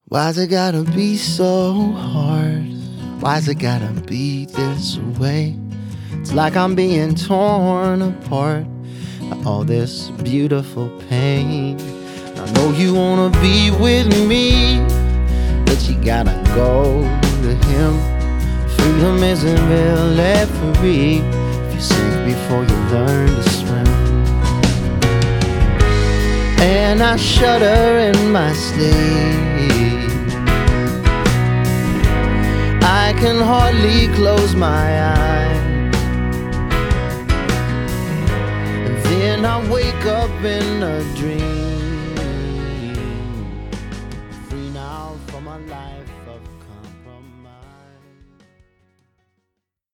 Why's it gotta be so hard? Why's it gotta be this way? It's like I'm being torn apart by all this beautiful pain. I know you wanna be with me, but you gotta go to him. Freedom isn't really free if you sink before you learn to swim. And I shudder in my sleep, I can hardly close my eyes, and then I wake up in a dream.